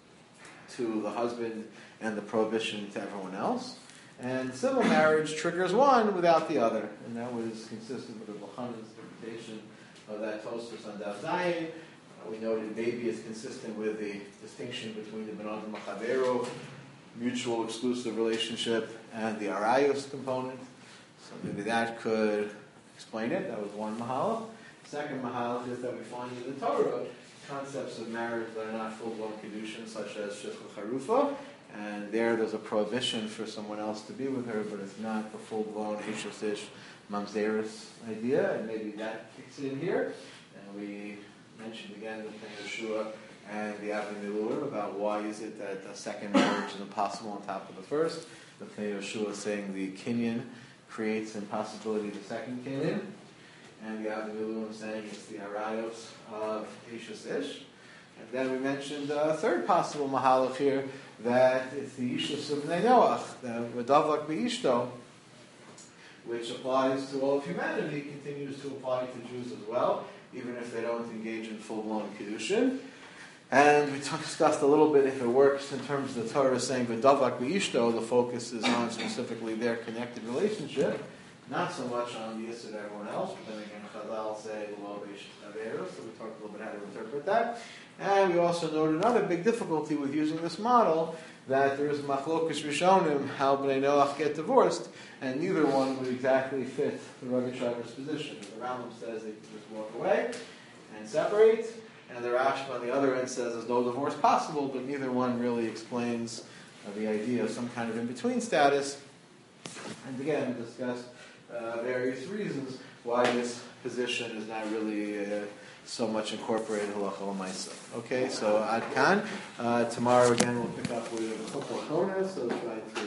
to the husband and the prohibition to everyone else. And civil marriage triggers one without the other. And that was consistent with the B'chana's interpretation of that Tosfos on Daf Zayin. We noted maybe it's consistent with the distinction between the Benod and Machavero, mutual exclusive relationship, and the Arayos component. So maybe that could explain it. That was one Mahalach. Second Mahalach is that we find in the Torah concepts of marriage that are not full-blown Kiddushin, such as Shechut Charufa, and there there's a prohibition for someone else to be with her, but it's not the full-blown Eishes Ish Mamzerus idea, and maybe that kicks in here. And we mentioned again the Pnei Yeshua and the Avnei Miluim about why is it that a second marriage is impossible on top of the first. The Pnei Yeshua saying the kinyan creates impossibility of the second kinyan, and the Avnei Miluim saying it's the arayos of Eishes Ish. And then we mentioned a third possible mahalach here, that it's the Ishus of Bnei Noach, the V'davak B'ishto, which applies to all of humanity, continues to apply to Jews as well, even if they don't engage in full-blown Kiddushin. And we discussed a little bit if it works in terms of the Torah saying V'davak B'ishto, the focus is on specifically their connected relationship, not so much on the Yisr of everyone else, but then again Chazal say L'lo B'ishto Taveros, so we talked a little bit how to interpret that. And we also noted another big difficulty with using this model, that there is machlokus rishonim, how Bnei Noach get divorced, and neither one would exactly fit the Rogatchover's position. The Rambam says they can just walk away and separate, and the Rashba on the other end says there's no divorce possible, but neither one really explains uh, the idea of some kind of in-between status. And again, we discussed uh, various reasons why this position is not really uh, so much incorporated halacha l'maisa. Okay, so ad kan. Uh, tomorrow again we'll pick up with a couple of chonas, so try to